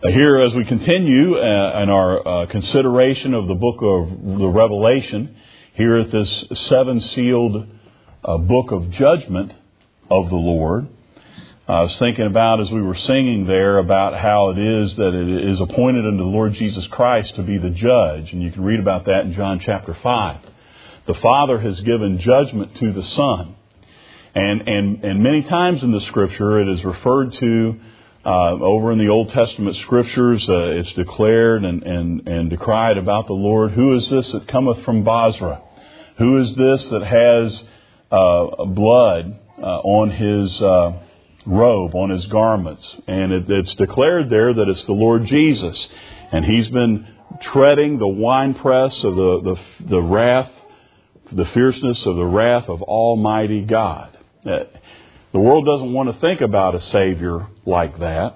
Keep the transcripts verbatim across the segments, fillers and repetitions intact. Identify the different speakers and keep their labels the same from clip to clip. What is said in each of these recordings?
Speaker 1: Here, as we continue uh, in our uh, consideration of the book of the Revelation, here at this seven-sealed uh, book of judgment of the Lord, I was thinking about, as we were singing there, about how it is that it is appointed unto the Lord Jesus Christ to be the judge. And you can read about that in John chapter five. The Father has given judgment to the Son. And, and, and many times in the Scripture it is referred to Uh, over in the Old Testament Scriptures, uh, it's declared and, and, and decried about the Lord. Who is this that cometh from Basra? Who is this that has uh, blood uh, on his uh, robe, on his garments? And it, it's declared there that it's the Lord Jesus. And He's been treading the winepress of the, the, the wrath, the fierceness of the wrath of Almighty God. Uh, The world doesn't want to think about a Savior like that.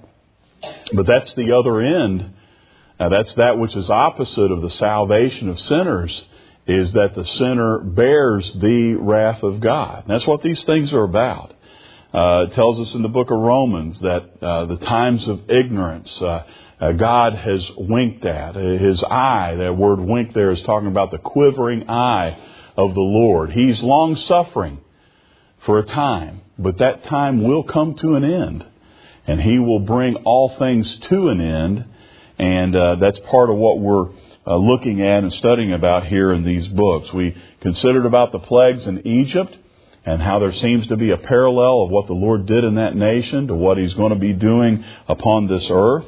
Speaker 1: But that's the other end. Uh, that's that which is opposite of the salvation of sinners, is that the sinner bears the wrath of God. And that's what these things are about. Uh, it tells us in the book of Romans that uh, the times of ignorance uh, uh, God has winked at. His eye, that word wink there is talking about the quivering eye of the Lord. He's long-suffering for a time. But that time will come to an end. And He will bring all things to an end. And uh, that's part of what we're uh, looking at and studying about here in these books. We considered about the plagues in Egypt and how there seems to be a parallel of what the Lord did in that nation to what He's going to be doing upon this earth.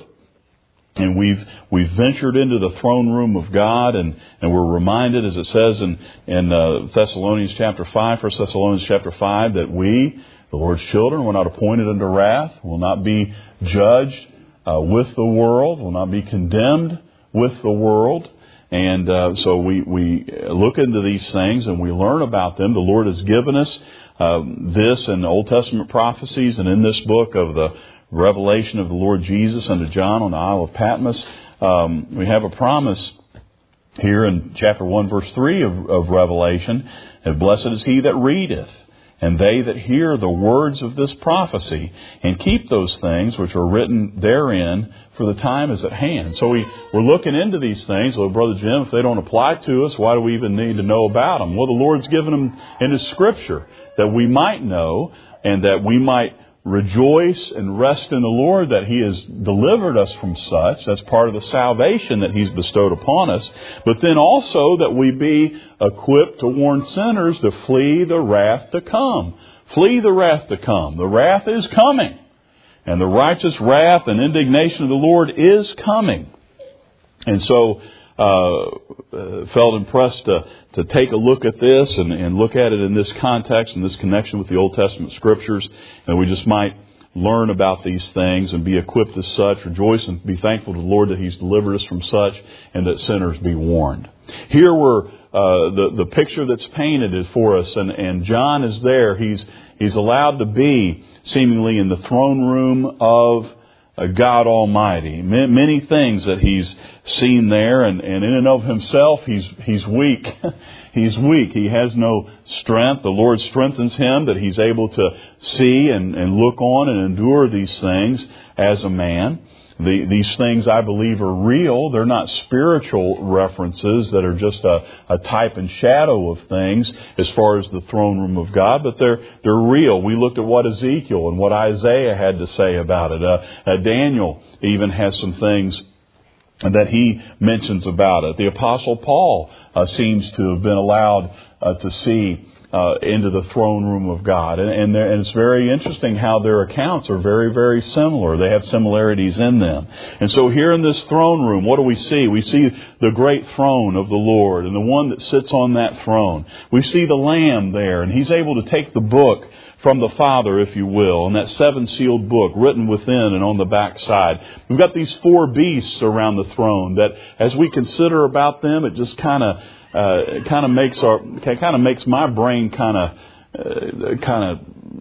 Speaker 1: And we've we've ventured into the throne room of God, and, and we're reminded, as it says in, in uh, Thessalonians chapter five, First Thessalonians chapter five, that we, the Lord's children, were not appointed unto wrath, will not be judged uh, with the world, will not be condemned with the world. And uh, so we, we look into these things and we learn about them. The Lord has given us uh, this in the Old Testament prophecies and in this book of the revelation of the Lord Jesus unto John on the Isle of Patmos. Um, we have a promise here in chapter one, verse three of, of Revelation, and blessed is he that readeth, and they that hear the words of this prophecy, and keep those things which are written therein, for the time is at hand. So we, we're looking into these things. Well, Brother Jim, if they don't apply to us, why do we even need to know about them? Well, the Lord's given them in His Scripture that we might know, and that we might rejoice and rest in the Lord that He has delivered us from such. That's part of the salvation that He's bestowed upon us. But then also that we be equipped to warn sinners to flee the wrath to come. Flee the wrath to come. The wrath is coming. And the righteous wrath and indignation of the Lord is coming. And so uh, felt impressed to, to take a look at this and, and look at it in this context, in this connection with the Old Testament Scriptures. And we just might learn about these things and be equipped as such, rejoice and be thankful to the Lord that He's delivered us from such, and that sinners be warned. Here we're, uh, the, the picture that's painted is for us, and, and John is there. He's, he's allowed to be seemingly in the throne room of God Almighty. Many things that he's seen there, and, and in and of himself, he's he's weak. He's weak. He has no strength. The Lord strengthens him that he's able to see and, and look on and endure these things as a man. The, these things, I believe, are real. They're not spiritual references that are just a, a type and shadow of things as far as the throne room of God, but they're they're real. We looked at what Ezekiel and what Isaiah had to say about it. Uh, uh, Daniel even has some things that he mentions about it. The Apostle Paul uh, seems to have been allowed uh, to see Uh, into the throne room of God. And, and, and it's very interesting how their accounts are very, very similar. They have similarities in them. And so here in this throne room, what do we see? We see the great throne of the Lord and the one that sits on that throne. We see the Lamb there, and He's able to take the book from the Father, if you will, and that seven-sealed book written within and on the back side. We've got these four beasts around the throne that, as we consider about them, it just kind of Uh, it kind of makes our, kind of makes my brain kind of, uh, kind of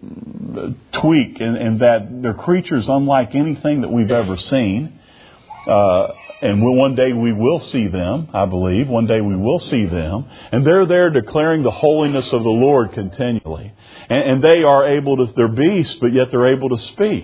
Speaker 1: tweak, in, in that they're creatures unlike anything that we've ever seen. Uh, and we'll, one day we will see them, I believe. One day we will see them. And they're there declaring the holiness of the Lord continually. And, and they are able to, they're beasts, but yet they're able to speak.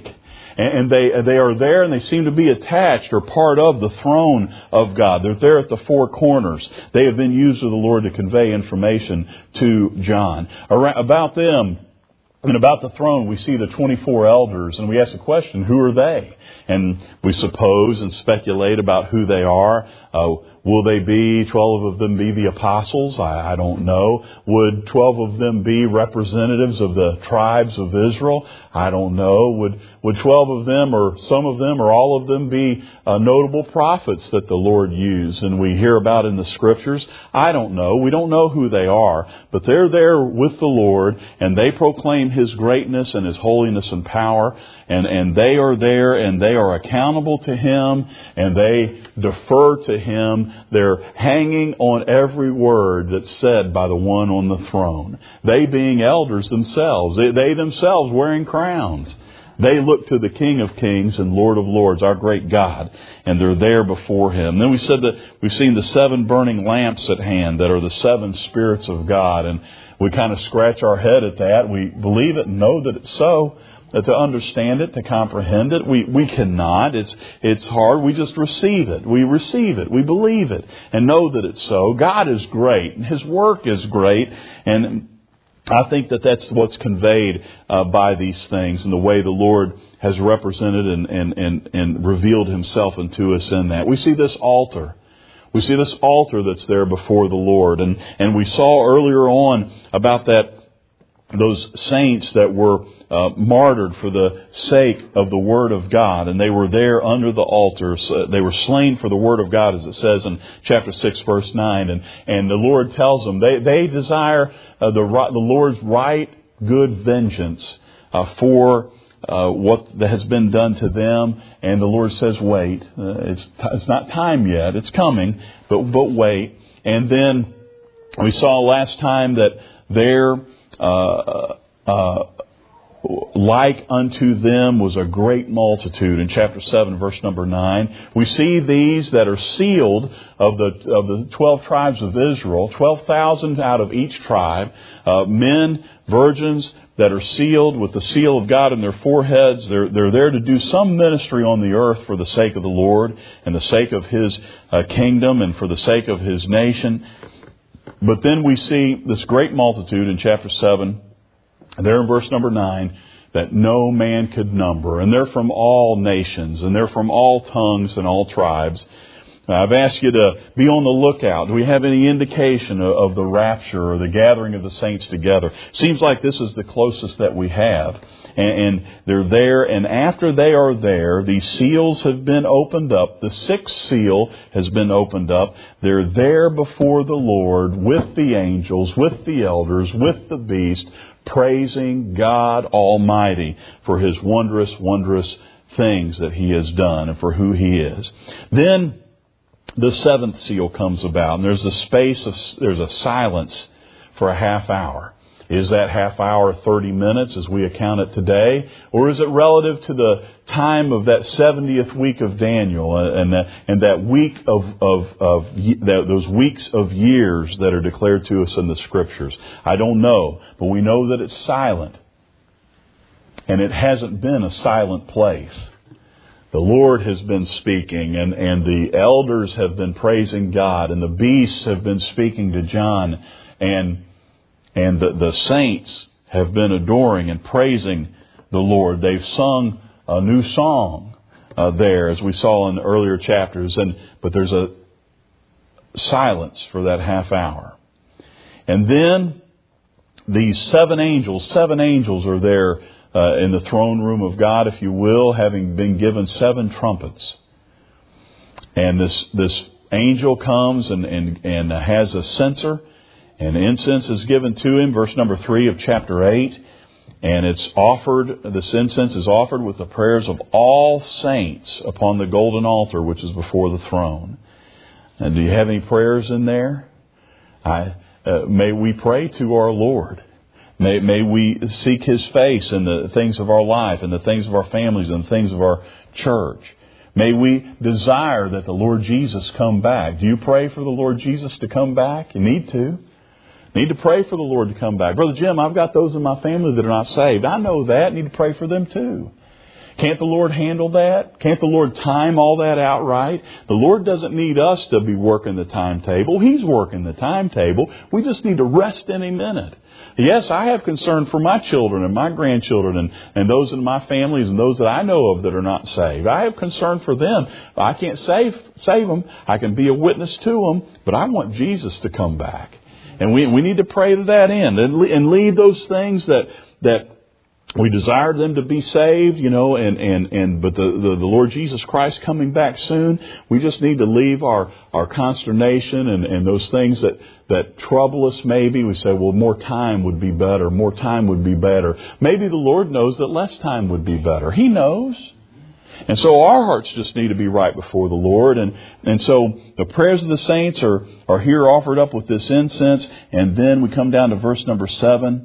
Speaker 1: And they they are there and they seem to be attached or part of the throne of God. They're there at the four corners. They have been used of the Lord to convey information to John. About them and about the throne, we see the twenty-four elders, and we ask the question, who are they? And we suppose and speculate about who they are. Uh, will they be, twelve of them be the apostles? I, I don't know. Would twelve of them be representatives of the tribes of Israel? I don't know. Would would twelve of them, or some of them, or all of them be uh, notable prophets that the Lord used and we hear about in the Scriptures? I don't know. We don't know who they are. But they're there with the Lord, and they proclaim His greatness and His holiness and power. And, and they are there, and they are accountable to Him, and they defer to Him. They're hanging on every word that's said by the one on the throne. They being elders themselves. They, they themselves wearing crowns. They look to the King of Kings and Lord of Lords, our great God, and they're there before Him. Then we said that we've seen the seven burning lamps at hand that are the seven spirits of God, and we kind of scratch our head at that. We believe it and know that it's so. That to understand it, to comprehend it, we, we cannot. It's it's hard. We just receive it. We receive it. We believe it and know that it's so. God is great and His work is great, and I think that that's what's conveyed uh, by these things and the way the Lord has represented and, and, and, and revealed Himself unto us in that. We see this altar. We see this altar that's there before the Lord. And, and we saw earlier on about that, those saints that were uh, martyred for the sake of the Word of God. And they were there under the altar. So they were slain for the Word of God, as it says in chapter six, verse nine. And, and the Lord tells them they, they desire uh, the, the Lord's right good vengeance uh, for uh, what has been done to them. And the Lord says, wait, uh, it's, it's not time yet. It's coming, but, but wait. And then we saw last time that there, uh, uh, like unto them was a great multitude in chapter seven, verse number nine. We see these that are sealed of the of the twelve tribes of Israel, twelve thousand out of each tribe, uh, men, virgins that are sealed with the seal of God in their foreheads. They're they're there to do some ministry on the earth for the sake of the Lord and the sake of His uh, kingdom and for the sake of His nation. But then we see this great multitude in chapter seven. There in verse number nine, that no man could number. And they're from all nations, and they're from all tongues and all tribes. I've asked you to be on the lookout. Do we have any indication of the rapture or the gathering of the saints together? Seems like this is the closest that we have. And they're there, and after they are there, these seals have been opened up. The sixth seal has been opened up. They're there before the Lord with the angels, with the elders, with the beast, praising God Almighty for His wondrous, wondrous things that He has done and for who He is. Then the seventh seal comes about, and there's a space of, there's a silence for a half hour. Is that half hour thirty minutes as we account it today? Or is it relative to the time of that seventieth week of Daniel and that, and that week of, of, of that, those weeks of years that are declared to us in the Scriptures? I don't know, but we know that it's silent. And it hasn't been a silent place. The Lord has been speaking, and, and the elders have been praising God, and the beasts have been speaking to John, and And the, the saints have been adoring and praising the Lord. They've sung a new song uh, there, as we saw in the earlier chapters. And but there's a silence for that half hour. And then these seven angels, seven angels are there uh, in the throne room of God, if you will, having been given seven trumpets. And this this angel comes and, and, and has a censer. And incense is given to him, verse number three of chapter eight. And it's offered, this incense is offered with the prayers of all saints upon the golden altar, which is before the throne. And do you have any prayers in there? I, uh, may we pray to our Lord. May, may we seek His face in the things of our life, and the things of our families, and the things of our church. May we desire that the Lord Jesus come back. Do you pray for the Lord Jesus to come back? You need to. Need to pray for the Lord to come back. Brother Jim, I've got those in my family that are not saved. I know that. I need to pray for them too. Can't the Lord handle that? Can't the Lord time all that out right? The Lord doesn't need us to be working the timetable. He's working the timetable. We just need to rest in Him in it. Yes, I have concern for my children and my grandchildren and, and those in my families and those that I know of that are not saved. I have concern for them. I can't save, save them. I can be a witness to them, but I want Jesus to come back. And we, we need to pray to that end and, and leave those things that, that we desire them to be saved, you know, and, and, and but the, the, the Lord Jesus Christ coming back soon, we just need to leave our, our consternation and, and those things that, that trouble us maybe. We say, well, more time would be better. More time would be better. Maybe the Lord knows that less time would be better. He knows. And so our hearts just need to be right before the Lord. And, and so the prayers of the saints are, are here offered up with this incense. And then we come down to verse number seven.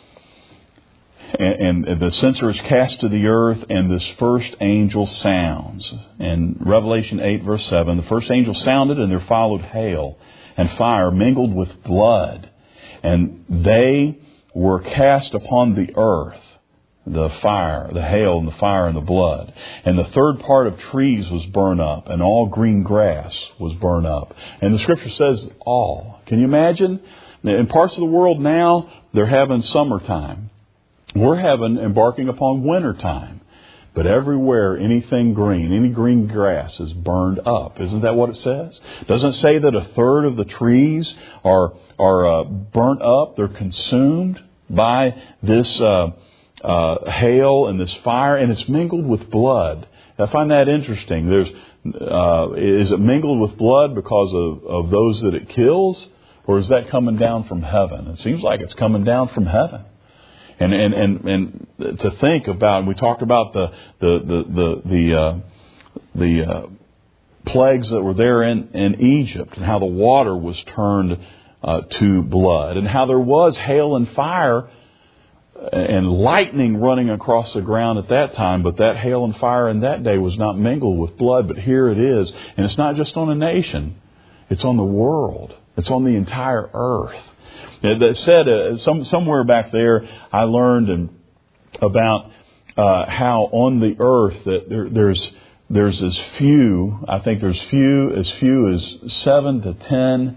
Speaker 1: And, and the censer is cast to the earth, and this first angel sounds. In Revelation eight, verse seven, the first angel sounded, and there followed hail and fire mingled with blood. And they were cast upon the earth, the fire, the hail and the fire and the blood. And the third part of trees was burned up, and all green grass was burned up. And the Scripture says all. Can you imagine? In parts of the world now, they're having summertime. We're having embarking upon winter time. But everywhere, anything green, any green grass is burned up. Isn't that what it says? Doesn't it say that a third of the trees are are uh, burnt up? They're consumed by this uh, uh, hail and this fire, and it's mingled with blood. I find that interesting. There's uh, is it mingled with blood because of, of those that it kills, or is that coming down from heaven? It seems like it's coming down from heaven. And and and and to think about, we talked about the the the the the, uh, the uh, plagues that were there in, in Egypt, and how the water was turned uh, to blood, and how there was hail and fire and lightning running across the ground at that time. But that hail and fire in that day was not mingled with blood. But here it is, and it's not just on a nation; it's on the world. It's on the entire earth. That said, uh, some, somewhere back there, I learned and, about uh, how on the earth that there, there's there's as few, I think there's few as few as seven to ten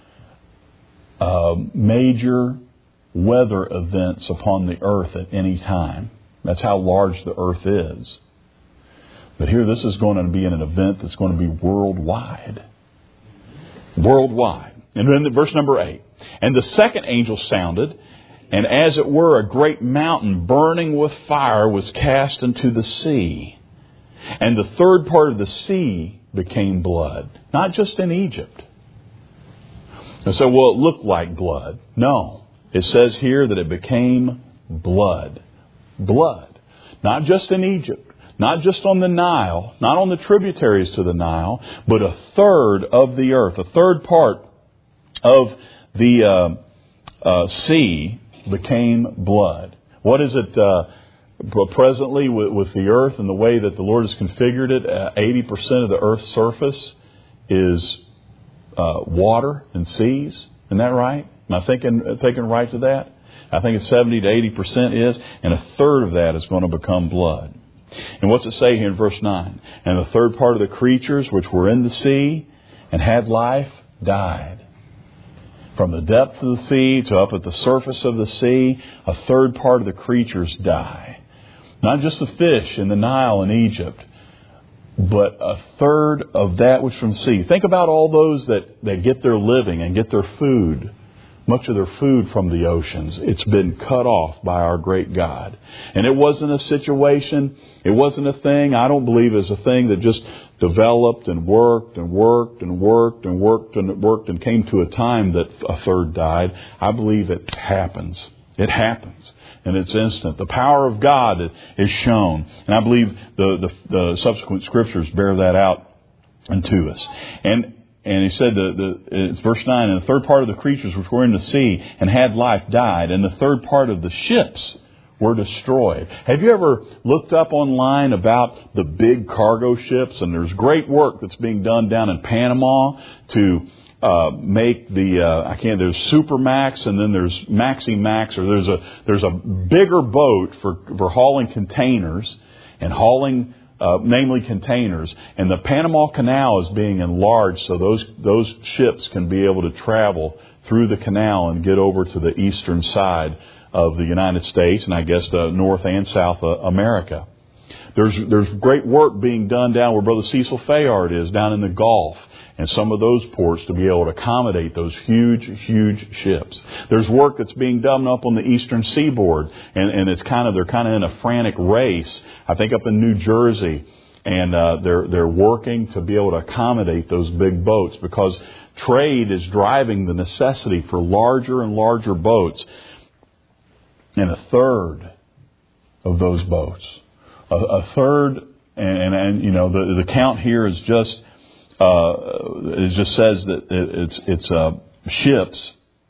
Speaker 1: uh, major weather events upon the earth at any time. That's how large the earth is. But here, this is going to be an event that's going to be worldwide. Worldwide. And then verse number eight. And the second angel sounded, and as it were, a great mountain burning with fire was cast into the sea. And the third part of the sea became blood. Not just in Egypt. And so, well, it looked like blood. No. It says here that it became blood. Blood. Not just in Egypt. Not just on the Nile. Not on the tributaries to the Nile. But a third of the earth. A third part of the uh, uh, sea became blood. What is it uh, presently with, with the earth and the way that the Lord has configured it? Uh, eighty percent of the earth's surface is uh, water and seas. Isn't that right? Am I thinking, thinking right to that? I think it's seventy to eighty percent is, and a third of that is going to become blood. And what's it say here in verse nine? And the third part of the creatures which were in the sea and had life died. From the depth of the sea to up at the surface of the sea, a third part of the creatures die. Not just the fish in the Nile in Egypt, but a third of that which from the sea. Think about all those that, that get their living and get their food, much of their food from the oceans. It's been cut off by our great God. And it wasn't a situation, it wasn't a thing, I don't believe it's a thing that just developed and worked and worked and worked and worked and worked and came to a time that a third died. I believe it happens. It happens. And it's instant. The power of God is shown. And I believe the, the, the subsequent scriptures bear that out unto us. And And he said, the, the, it's verse nine, and the third part of the creatures which were in the sea and had life died, and the third part of the ships were destroyed. Have you ever looked up online about the big cargo ships? And there's great work that's being done down in Panama to uh, make the, uh, I can't, there's Supermax and then there's Maxi Max, or there's a, there's a bigger boat for, for hauling containers. and hauling, uh, namely containers. And the Panama Canal is being enlarged so those those ships can be able to travel through the canal and get over to the eastern side of the United States, and I guess the North and South America. There's there's great work being done down where Brother Cecil Fayard is, down in the Gulf, and some of those ports to be able to accommodate those huge, huge ships. There's work that's being done up on the eastern seaboard, and, and it's kind of they're kind of in a frantic race. I think up in New Jersey, and uh, they're they're working to be able to accommodate those big boats because trade is driving the necessity for larger and larger boats. And a third of those boats. A, a third, and, and, and you know, the, the count here is just, uh, it just says that it, it's, it's uh, ships,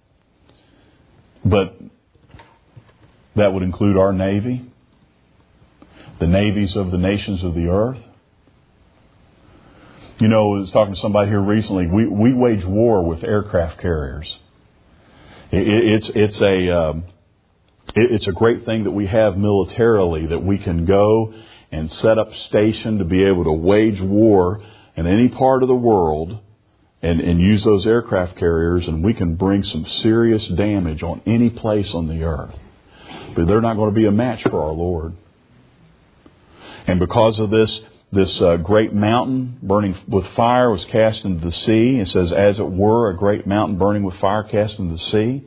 Speaker 1: but that would include our Navy, the navies of the nations of the earth. You know, I was talking to somebody here recently. We, we wage war with aircraft carriers. It, it's, it's a, um, It's a great thing that we have militarily, that we can go and set up station to be able to wage war in any part of the world and, and use those aircraft carriers, and we can bring some serious damage on any place on the earth. But they're not going to be a match for our Lord. And because of this, this uh, great mountain burning with fire was cast into the sea. It says, as it were, a great mountain burning with fire cast into the sea.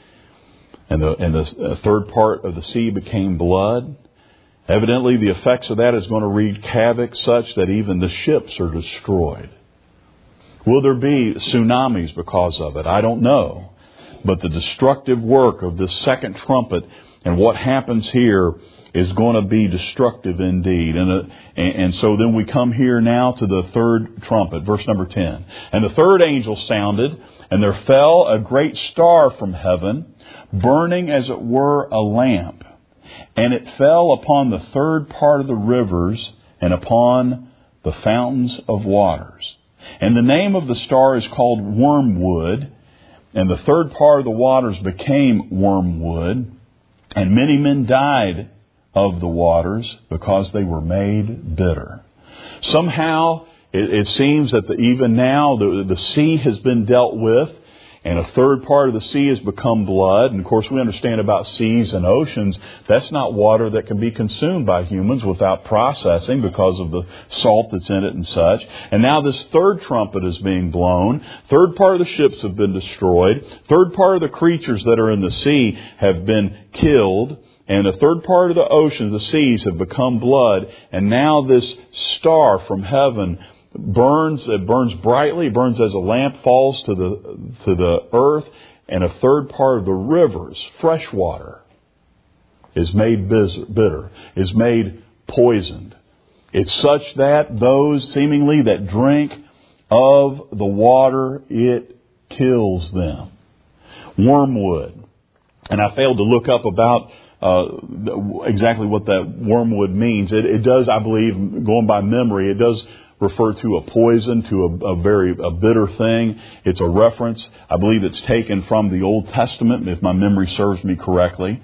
Speaker 1: And the, and the third part of the sea became blood. Evidently, the effects of that is going to wreak havoc such that even the ships are destroyed. Will there be tsunamis because of it? I don't know. But the destructive work of this second trumpet and what happens here is going to be destructive indeed. And, uh, and, and so then we come here now to the third trumpet, verse number ten. And the third angel sounded, and there fell a great star from heaven, burning as it were a lamp. And it fell upon the third part of the rivers and upon the fountains of waters. And the name of the star is called Wormwood. And the third part of the waters became wormwood. And many men died of the waters because they were made bitter. Somehow it, it seems that the, even now the, the sea has been dealt with, and a third part of the sea has become blood. And of course we understand about seas and oceans. That's not water that can be consumed by humans without processing because of the salt that's in it and such. And now this third trumpet is being blown. Third part of the ships have been destroyed. Third part of the creatures that are in the sea have been killed. And a third part of the oceans, the seas, have become blood. And now this star from heaven burns, it burns brightly, it burns as a lamp, falls to the to the earth, and a third part of the rivers, fresh water, is made bitter, is made poisoned. It's such that those seemingly that drink of the water, it kills them. Wormwood. And I failed to look up about uh, exactly what that wormwood means. It, it does, I believe, going by memory, it does refer to a poison, to a, a very a bitter thing. It's a reference. I believe it's taken from the Old Testament, if my memory serves me correctly.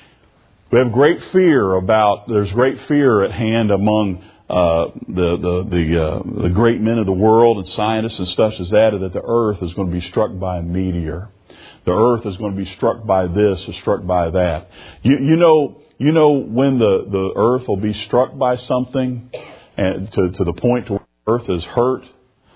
Speaker 1: We have great fear about, there's great fear at hand among uh, the the the, uh, the great men of the world and scientists and such as that, that the earth is going to be struck by a meteor. The earth is going to be struck by this or struck by that. You, you know, you know when the, the earth will be struck by something, and to, to the point where earth is hurt,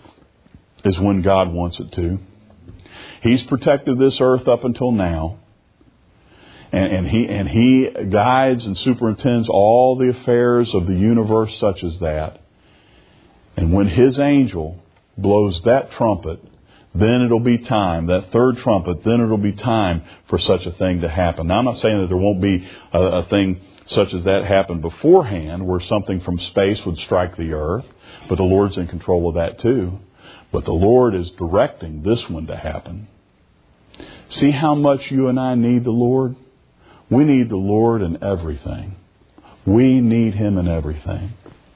Speaker 1: is when God wants it to. He's protected this earth up until now. And, and he and he guides and superintends all the affairs of the universe such as that. And when His angel blows that trumpet, then it'll be time, that third trumpet, then it'll be time for such a thing to happen. Now, I'm not saying that there won't be a, a thing such as that happen beforehand, where something from space would strike the earth, but the Lord's in control of that too. But the Lord is directing this one to happen. See how much you and I need the Lord? We need the Lord in everything. We need Him in everything.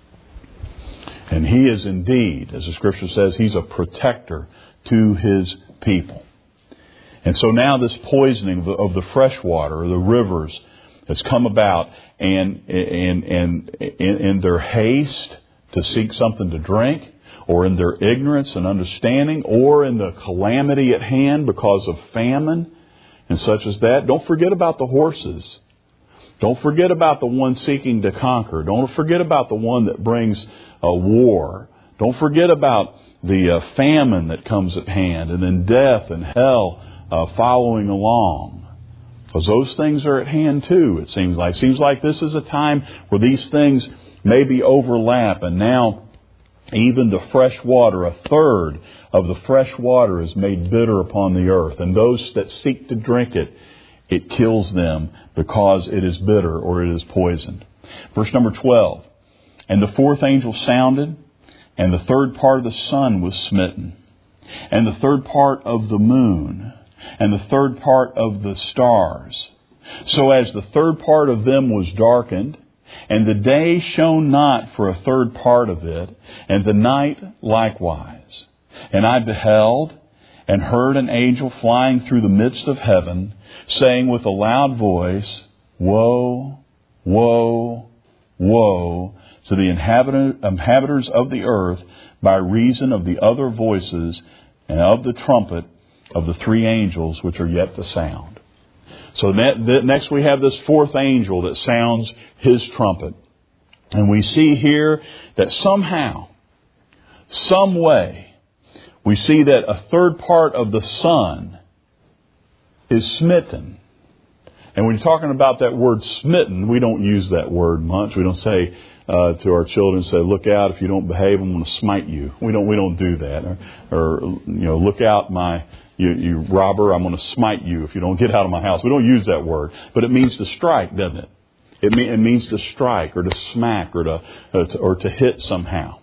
Speaker 1: And He is indeed, as the Scripture says, He's a protector to His people. And so now this poisoning of the, of the fresh water, or the rivers, has come about, and and and in, in their haste to seek something to drink, or in their ignorance and understanding, or in the calamity at hand because of famine and such as that. Don't forget about the horses. Don't forget about the one seeking to conquer. Don't forget about the one that brings a war. Don't forget about the uh, famine that comes at hand, and then death and hell uh, following along. Because those things are at hand too, it seems like. It seems like this is a time where these things maybe overlap, and now even the fresh water, a third of the fresh water is made bitter upon the earth. And those that seek to drink it, it kills them because it is bitter or it is poisoned. Verse number twelve. And the fourth angel sounded, and the third part of the sun was smitten, and the third part of the moon, and the third part of the stars. So as the third part of them was darkened, and the day shone not for a third part of it, and the night likewise. And I beheld, and heard an angel flying through the midst of heaven, saying with a loud voice, Woe, woe, woe to the inhabitants of the earth by reason of the other voices and of the trumpet of the three angels which are yet to sound. So next we have this fourth angel that sounds his trumpet. And we see here that somehow, some way, we see that a third part of the sun is smitten. And when you're talking about that word smitten, we don't use that word much. We don't say uh, to our children, say, look out, if you don't behave, I'm going to smite you. We don't we don't do that. Or, or you know, look out, my you, you robber, I'm going to smite you if you don't get out of my house. We don't use that word. But it means to strike, doesn't it? It, mean, it means to strike or to smack or to, uh, to or to hit somehow.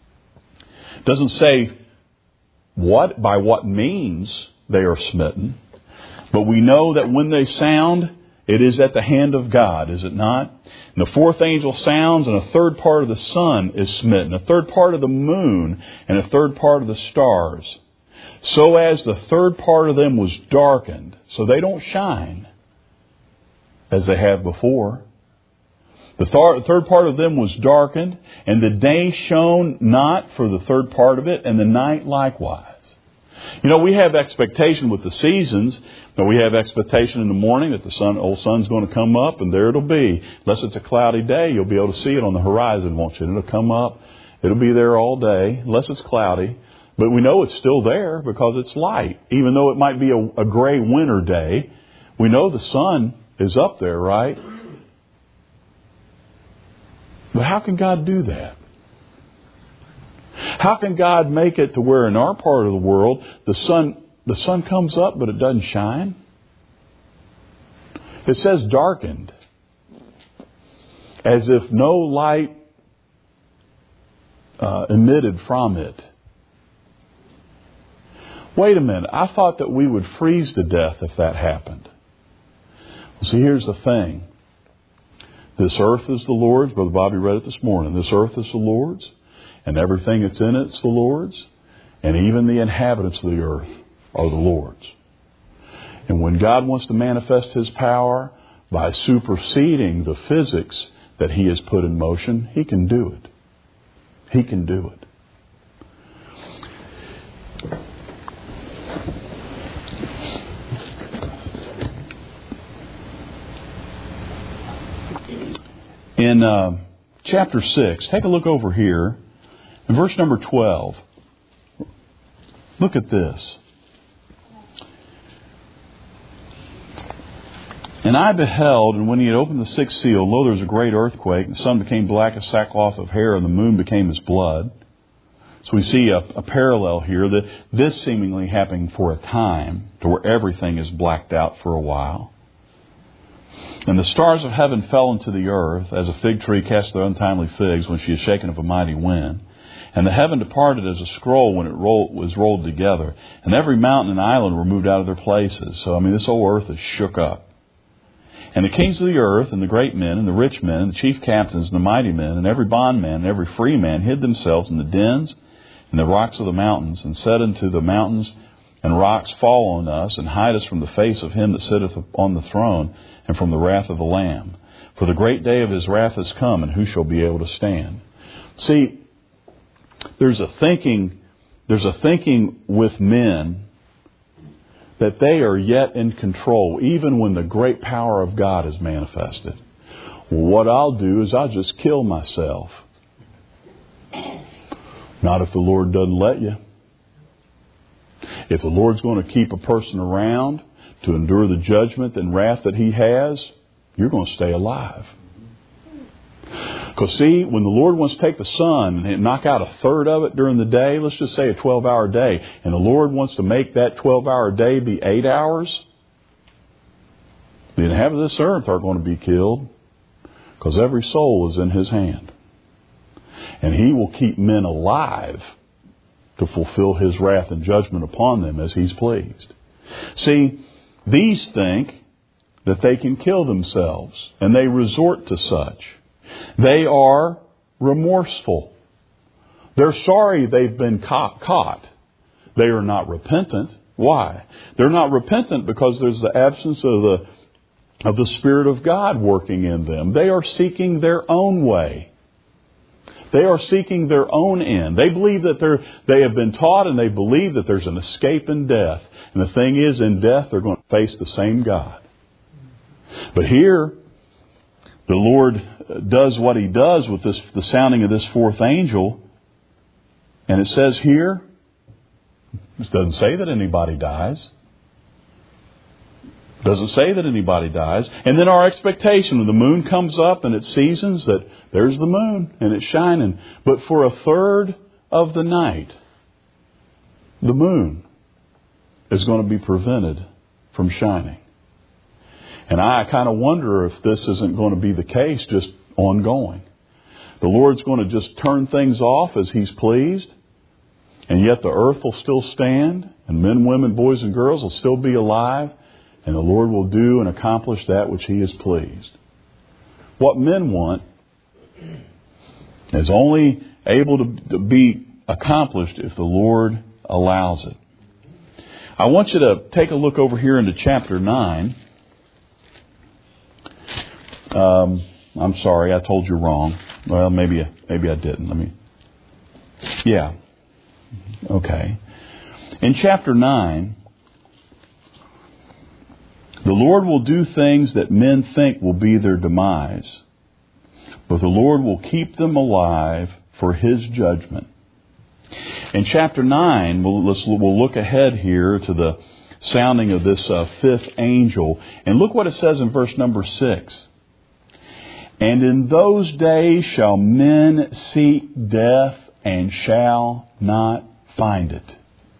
Speaker 1: It doesn't say what by what means they are smitten. But we know that when they sound, it is at the hand of God, is it not? And the fourth angel sounds, and a third part of the sun is smitten, a third part of the moon, and a third part of the stars. So as the third part of them was darkened, so they don't shine as they have before. The th- third part of them was darkened, and the day shone not for the third part of it, and the night likewise. You know, we have expectation with the seasons, but we have expectation in the morning that the sun, old sun's going to come up, and there it'll be. Unless it's a cloudy day, you'll be able to see it on the horizon, won't you? It'll come up. It'll be there all day, unless it's cloudy. But we know it's still there because it's light. Even though it might be a, a gray winter day, we know the sun is up there, right? But how can God do that? How can God make it to where in our part of the world the sun the sun comes up but it doesn't shine? It says darkened, as if no light uh, emitted from it. Wait a minute, I thought that we would freeze to death if that happened. Well, see, here's the thing. This earth is the Lord's. Brother Bobby read it this morning. This earth is the Lord's. And everything that's in it's the Lord's. And even the inhabitants of the earth are the Lord's. And when God wants to manifest His power by superseding the physics that He has put in motion, He can do it. He can do it. In uh, chapter six, take a look over here. In verse number twelve, look at this. And I beheld, and when he had opened the sixth seal, lo, there was a great earthquake, and the sun became black as sackcloth of hair, and the moon became as blood. So we see a, a parallel here, that this seemingly happening for a time, to where everything is blacked out for a while. And the stars of heaven fell into the earth, as a fig tree casts their untimely figs when she is shaken of a mighty wind. And the heaven departed as a scroll when it rolled, was rolled together. And every mountain and island were moved out of their places. So, I mean, this whole earth is shook up. And the kings of the earth, and the great men, and the rich men, and the chief captains, and the mighty men, and every bondman, and every free man, hid themselves in the dens and the rocks of the mountains, and said unto the mountains and rocks fall on us, and hide us from the face of him that sitteth on the throne, and from the wrath of the Lamb. For the great day of his wrath is come, and who shall be able to stand? See, there's a thinking, there's a thinking with men that they are yet in control, even when the great power of God is manifested. Well, what I'll do is I'll just kill myself. Not if the Lord doesn't let you. If the Lord's going to keep a person around to endure the judgment and wrath that he has, you're going to stay alive. Because see, when the Lord wants to take the sun and knock out a third of it during the day, let's just say a twelve-hour day, and the Lord wants to make that twelve-hour day be eight hours, the inhabitants of this earth are going to be killed, because every soul is in his hand. And he will keep men alive to fulfill his wrath and judgment upon them as he's pleased. See, these think that they can kill themselves, and they resort to such. They are remorseful. They're sorry they've been caught. They are not repentant. Why? They're not repentant because there's the absence of the of the Spirit of God working in them. They are seeking their own way. They are seeking their own end. They believe that they're, they have been taught, and they believe that there's an escape in death. And the thing is, in death, they're going to face the same God. But here, the Lord does what he does with this, the sounding of this fourth angel. And it says here, it doesn't say that anybody dies. It doesn't say that anybody dies. And then our expectation, when the moon comes up and it seasons, that there's the moon and it's shining. But for a third of the night, the moon is going to be prevented from shining. And I kind of wonder if this isn't going to be the case just ongoing. The Lord's going to just turn things off as he's pleased. And yet the earth will still stand. And men, women, boys and girls will still be alive. And the Lord will do and accomplish that which he is pleased. What men want is only able to, to be accomplished if the Lord allows it. I want you to take a look over here into chapter nine. Um, I'm sorry, I told you wrong. Well, maybe maybe I didn't. Let me. Yeah. Okay. In chapter nine, the Lord will do things that men think will be their demise, but the Lord will keep them alive for his judgment. In chapter nine, we'll, let's, we'll look ahead here to the sounding of this uh, fifth angel. And look what it says in verse number six. And in those days shall men seek death and shall not find it.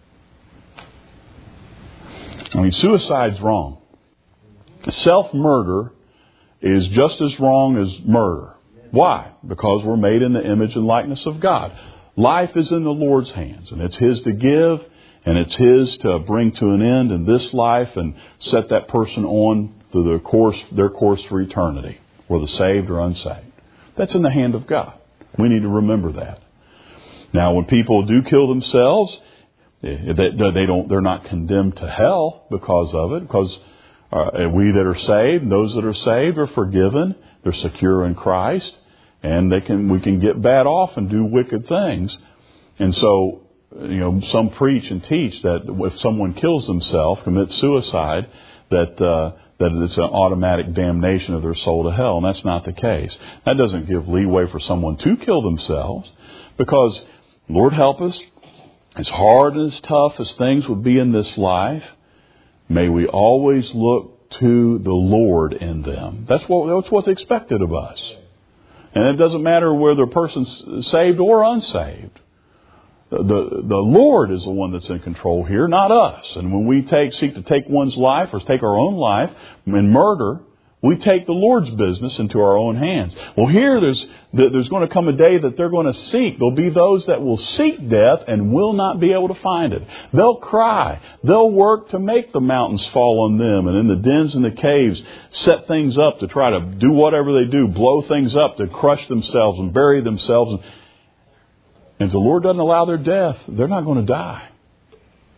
Speaker 1: I mean, suicide's wrong. Self-murder is just as wrong as murder. Why? Because we're made in the image and likeness of God. Life is in the Lord's hands, and it's his to give, and it's his to bring to an end in this life and set that person on through their course, their course for eternity, whether saved or unsaved. That's in the hand of God. We need to remember that. Now, when people do kill themselves, they, they don't, they're not condemned to hell because of it, because uh, we that are saved, those that are saved are forgiven. They're secure in Christ, and they can we can get bad off and do wicked things. And so, you know, some preach and teach that if someone kills themselves, commits suicide, that uh, that it's an automatic damnation of their soul to hell. And that's not the case. That doesn't give leeway for someone to kill themselves, because, Lord help us, as hard and as tough as things would be in this life, may we always look to the Lord in them. That's what that's what's expected of us. And it doesn't matter whether a person's saved or unsaved. The, the, the Lord is the one that's in control here, not us. And when we take seek to take one's life or take our own life in murder, we take the Lord's business into our own hands. Well, here there's there's going to come a day that they're going to seek. There'll be those that will seek death and will not be able to find it. They'll cry. They'll work to make the mountains fall on them, and in the dens and the caves set things up to try to do whatever they do, blow things up to crush themselves and bury themselves. And if the Lord doesn't allow their death, they're not going to die.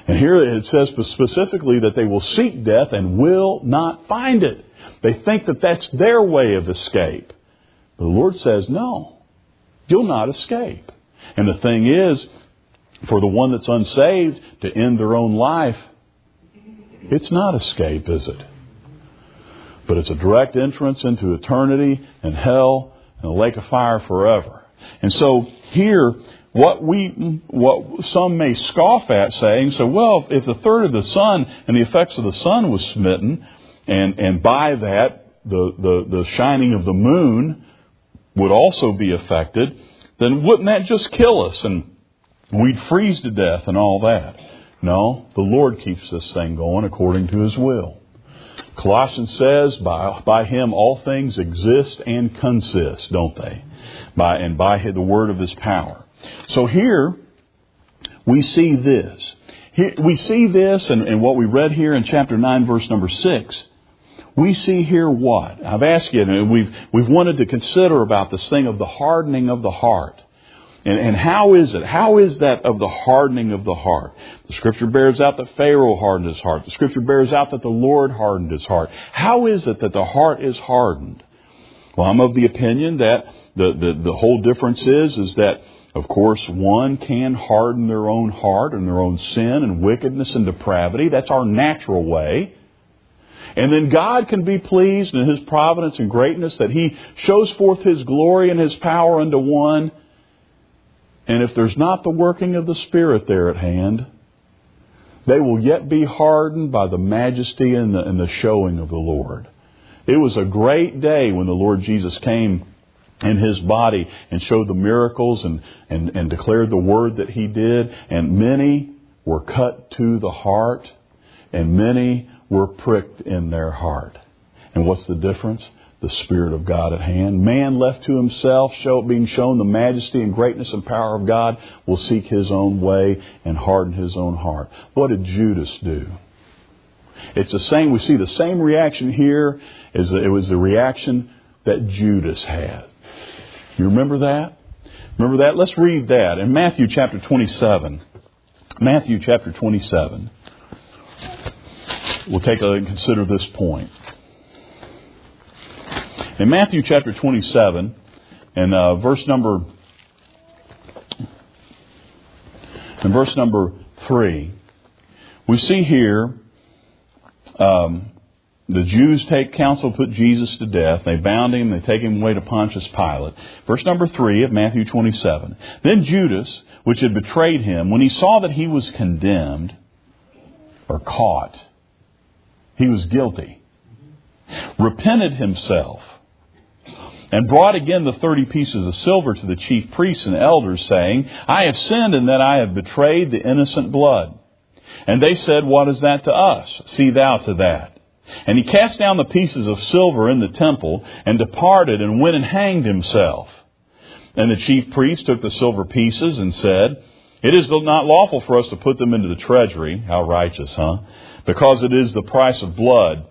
Speaker 1: And here it says specifically that they will seek death and will not find it. They think that that's their way of escape. But the Lord says, no, you'll not escape. And the thing is, for the one that's unsaved to end their own life, it's not escape, is it? But it's a direct entrance into eternity and hell and a lake of fire forever. And so here, what we, what some may scoff at, saying, so well, if the third of the sun and the effects of the sun was smitten, and, and by that the, the, the shining of the moon would also be affected, then wouldn't that just kill us and we'd freeze to death and all that? No, the Lord keeps this thing going according to His will. Colossians says, by, by Him all things exist and consist, don't they? By, and by the word of His power. So here we see this. Here, we see this in, in what we read here in chapter nine, verse number six. We see here what? I've asked you, and we've, we've wanted to consider about this thing of the hardening of the heart. And, and how is it? How is that of the hardening of the heart? The Scripture bears out that Pharaoh hardened his heart. The Scripture bears out that the Lord hardened his heart. How is it that the heart is hardened? Well, I'm of the opinion that the, the, the whole difference is, is that, of course, one can harden their own heart and their own sin and wickedness and depravity. That's our natural way. And then God can be pleased in His providence and greatness that He shows forth His glory and His power unto one. And if there's not the working of the Spirit there at hand, they will yet be hardened by the majesty and the, and the showing of the Lord. It was a great day when the Lord Jesus came in His body and showed the miracles and, and, and declared the word that He did. And many were cut to the heart, and many were pricked in their heart. And what's the difference? The Spirit of God at hand. Man left to himself, show, being shown the majesty and greatness and power of God, will seek his own way and harden his own heart. What did Judas do? It's the same. We see the same reaction here as it was the reaction that Judas had. You remember that? Remember that? Let's read that in Matthew chapter twenty-seven. Matthew chapter twenty-seven. We'll take a consider this point. In Matthew chapter twenty-seven, and uh, verse number, in verse number three, we see here um, the Jews take counsel to put Jesus to death. They bound Him. They take Him away to Pontius Pilate. Verse number three of Matthew twenty-seven. Then Judas, which had betrayed Him, when he saw that he was condemned or caught, he was guilty, repented himself, and brought again the thirty pieces of silver to the chief priests and elders, saying, I have sinned in that I have betrayed the innocent blood. And they said, what is that to us? See thou to that. And he cast down the pieces of silver in the temple, and departed, and went and hanged himself. And the chief priests took the silver pieces, and said, it is not lawful for us to put them into the treasury. How righteous, huh? Because it is the price of blood.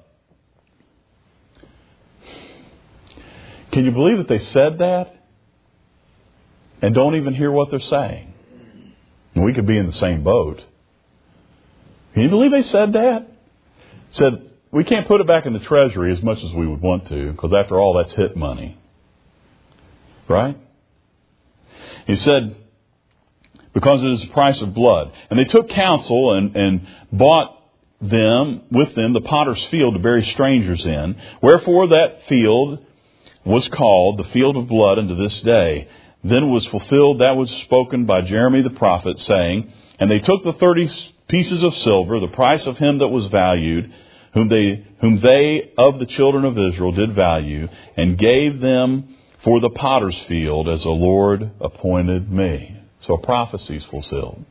Speaker 1: Can you believe that they said that and don't even hear what they're saying? We could be in the same boat. Can you believe they said that? Said, we can't put it back in the treasury as much as we would want to, because after all, that's hit money. Right? He said, because it is the price of blood. And they took counsel and, and bought them, with them, the potter's field to bury strangers in. Wherefore that field was called the field of blood unto this day. Then was fulfilled that was spoken by Jeremy the prophet, saying, and they took the thirty pieces of silver, the price of him that was valued, whom they, whom they of the children of Israel did value, and gave them for the potter's field as the Lord appointed me. So a prophecy is fulfilled.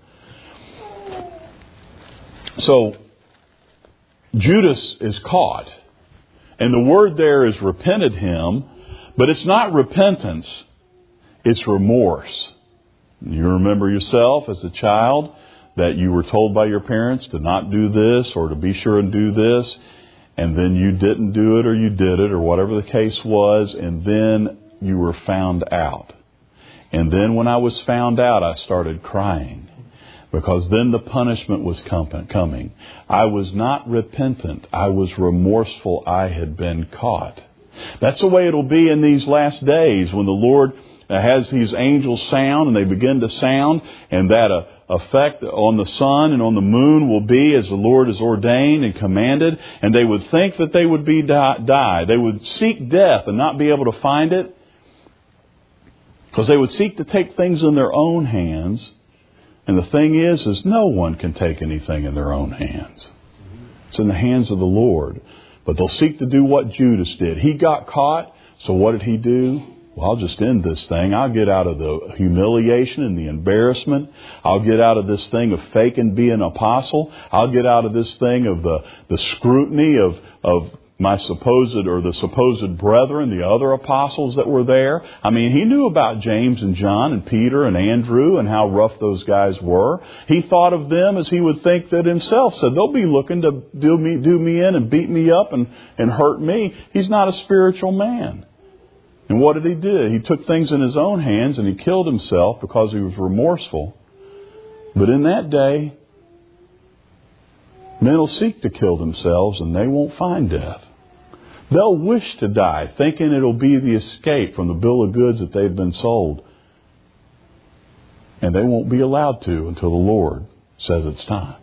Speaker 1: So Judas is caught. And the word there is repented him. But it's not repentance. It's remorse. You remember yourself as a child that you were told by your parents to not do this or to be sure and do this. And then you didn't do it or you did it or whatever the case was. And then you were found out. And then when I was found out, I started crying. Because then the punishment was coming. I was not repentant. I was remorseful. I had been caught. That's the way it'll be in these last days when the Lord has these angels sound and they begin to sound, and that uh, effect on the sun and on the moon will be as the Lord has ordained and commanded, and they would think that they would be die. die. They would seek death and not be able to find it, because they would seek to take things in their own hands. And the thing is, is no one can take anything in their own hands. It's in the hands of the Lord. But they'll seek to do what Judas did. He got caught, so what did he do? Well, I'll just end this thing. I'll get out of the humiliation and the embarrassment. I'll get out of this thing of faking being an apostle. I'll get out of this thing of the, the scrutiny of, of my supposed or the supposed brethren, the other apostles that were there. I mean, he knew about James and John and Peter and Andrew and how rough those guys were. He thought of them as he would think that himself. Said, they'll be looking to do me, do me in and beat me up and, and hurt me. He's not a spiritual man. And what did he do? He took things in his own hands and he killed himself because he was remorseful. But in that day, men will seek to kill themselves and they won't find death. They'll wish to die, thinking it'll be the escape from the bill of goods that they've been sold. And they won't be allowed to until the Lord says it's time.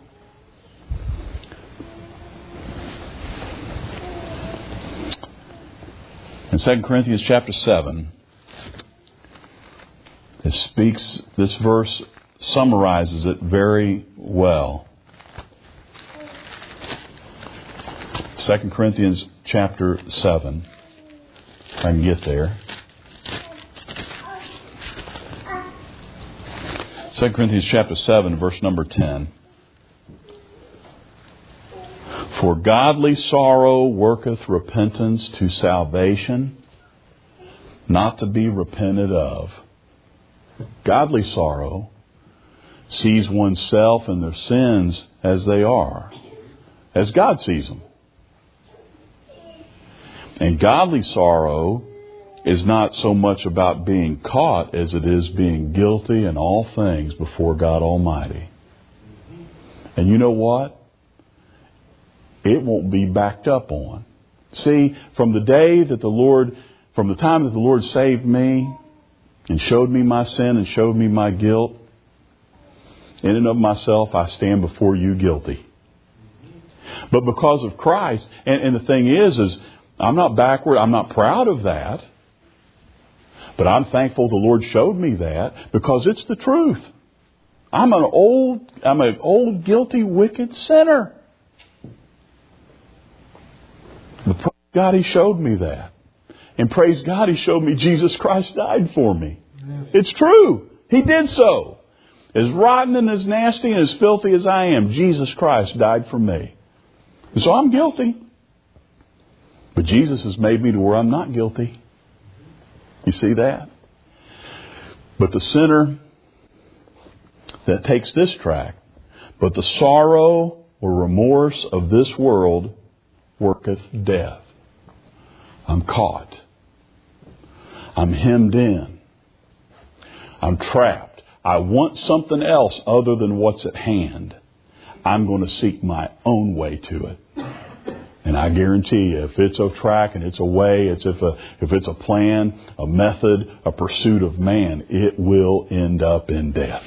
Speaker 1: In Second Corinthians chapter seven, it speaks, this verse summarizes it very well. Second Corinthians chapter seven. If I can get there. Second Corinthians chapter seven, verse number ten. For godly sorrow worketh repentance to salvation, not to be repented of. Godly sorrow sees oneself and their sins as they are, as God sees them. And godly sorrow is not so much about being caught as it is being guilty in all things before God Almighty. And you know what? It won't be backed up on. See, from the day that the Lord, from the time that the Lord saved me and showed me my sin and showed me my guilt, in and of myself, I stand before you guilty. But because of Christ, and, and the thing is, is I'm not backward. I'm not proud of that. But I'm thankful the Lord showed me that because it's the truth. I'm an old, I'm an old, guilty, wicked sinner. But praise God, He showed me that. And praise God, He showed me Jesus Christ died for me. It's true. He did so. As rotten and as nasty and as filthy as I am, Jesus Christ died for me. And so I'm guilty. But Jesus has made me to where I'm not guilty. You see that? But the sinner that takes this track, but the sorrow or remorse of this world worketh death. I'm caught. I'm hemmed in. I'm trapped. I want something else other than what's at hand. I'm going to seek my own way to it. And I guarantee you, if it's a track and it's a way, it's if a if it's a plan, a method, a pursuit of man, it will end up in death.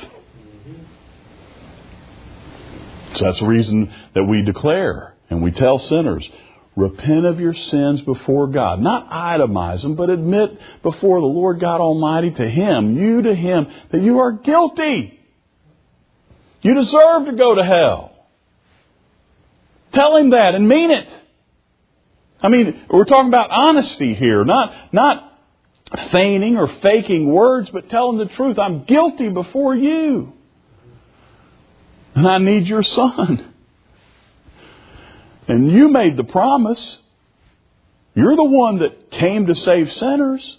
Speaker 1: So that's the reason that we declare and we tell sinners, repent of your sins before God. Not itemize them, but admit before the Lord God Almighty to Him, you to Him, that you are guilty. You deserve to go to hell. Tell Him that and mean it. I mean, we're talking about honesty here, not, not feigning or faking words, but telling the truth. I'm guilty before you. And I need your Son. And you made the promise. You're the one that came to save sinners.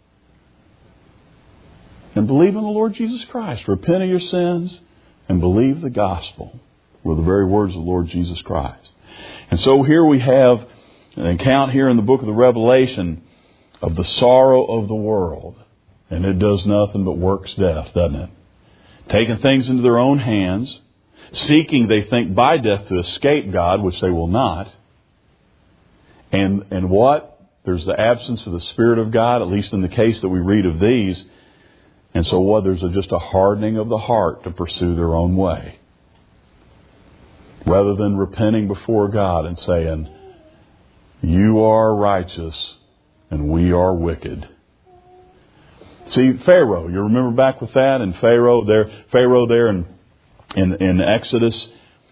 Speaker 1: And believe in the Lord Jesus Christ. Repent of your sins and believe the gospel. Were the very words of the Lord Jesus Christ. And so here we have an account here in the book of the Revelation of the sorrow of the world. And it does nothing but works death, doesn't it? taking things into their own hands, seeking, they think, by death to escape God, which they will not. And, and what? There's the absence of the Spirit of God, at least in the case that we read of these. And so what? There's a, just a hardening of the heart to pursue their own way. Rather than repenting before God and saying, you are righteous and we are wicked. See, Pharaoh, you remember back with that? And Pharaoh there, Pharaoh there in, in, in Exodus,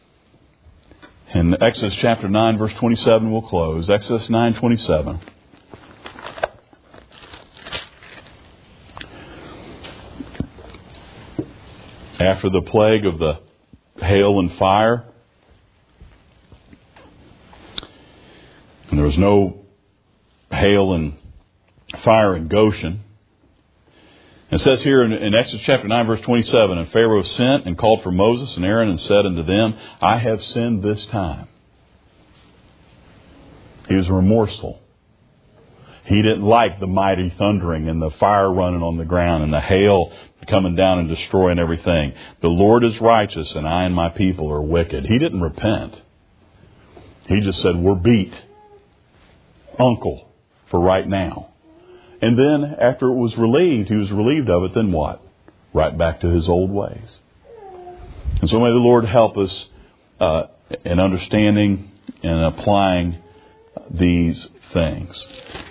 Speaker 1: in Exodus chapter nine, verse twenty-seven, we'll close. Exodus nine twenty-seven. After the plague of the hail and fire, and there was no hail and fire in Goshen. It says here in, in Exodus chapter nine, verse twenty-seven, and Pharaoh sent and called for Moses and Aaron and said unto them, I have sinned this time. He was remorseful. He didn't like the mighty thundering and the fire running on the ground and the hail coming down and destroying everything. The Lord is righteous and I and my people are wicked. He didn't repent. He just said, we're beat. Uncle, for right now. And then after it was relieved, he was relieved of it, then what? Right back to his old ways. And so may the Lord help us uh, in understanding and applying these things.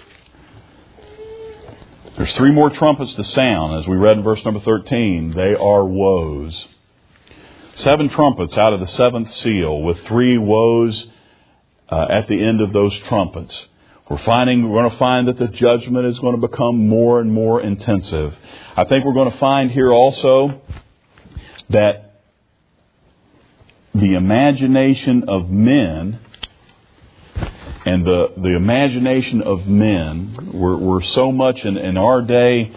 Speaker 1: There's three more trumpets to sound, as we read in verse number thirteen. They are woes. Seven trumpets out of the seventh seal, with three woes uh, at the end of those trumpets. We're finding, we're going to find that the judgment is going to become more and more intensive. I think we're going to find here also that the imagination of men and the, the imagination of men were, were so much in, in our day.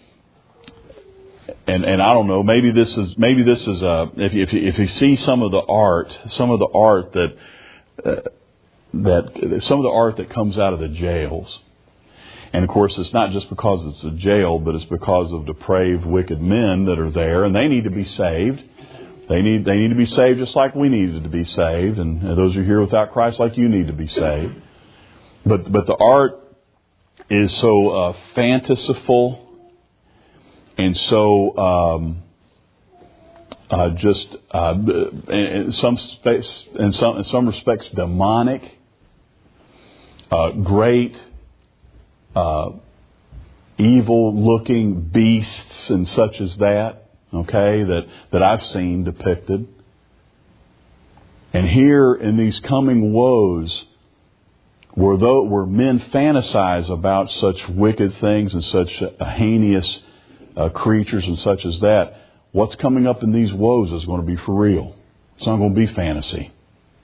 Speaker 1: And, and I don't know, maybe this is, maybe this is a, if you, if you, if you see some of the art, some of the art that, uh, that some of the art that comes out of the jails. And of course, it's not just because it's a jail, but it's because of depraved, wicked men that are there, and they need to be saved. They need they need to be saved just like we needed to be saved, and those who are here without Christ, like you need to be saved. But but the art is so uh, fantasyful and so um, uh, just uh, in some space, in some in some respects, demonic. Uh, great, uh, evil-looking beasts and such as that, okay, that, that I've seen depicted. And here in these coming woes, where, though, where men fantasize about such wicked things and such uh, heinous uh, creatures and such as that, what's coming up in these woes is going to be for real. It's not going to be fantasy.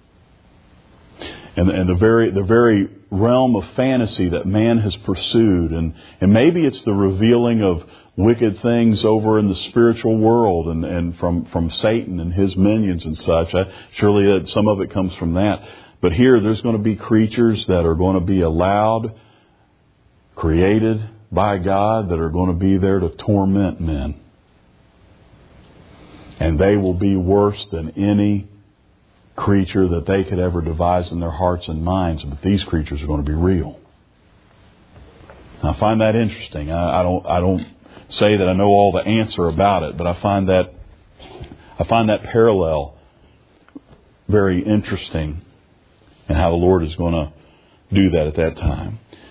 Speaker 1: And, and the very the very realm of fantasy that man has pursued, and, and maybe it's the revealing of wicked things over in the spiritual world and, and from, from Satan and his minions and such. I, surely some of it comes from that. But here there's going to be creatures that are going to be allowed, created by God, that are going to be there to torment men. And they will be worse than any creature that they could ever devise in their hearts and minds, but these creatures are going to be real. I find that interesting. I, I don't. I don't say that I know all the answer about it, but I find that I find that parallel very interesting, and how the Lord is going to do that at that time.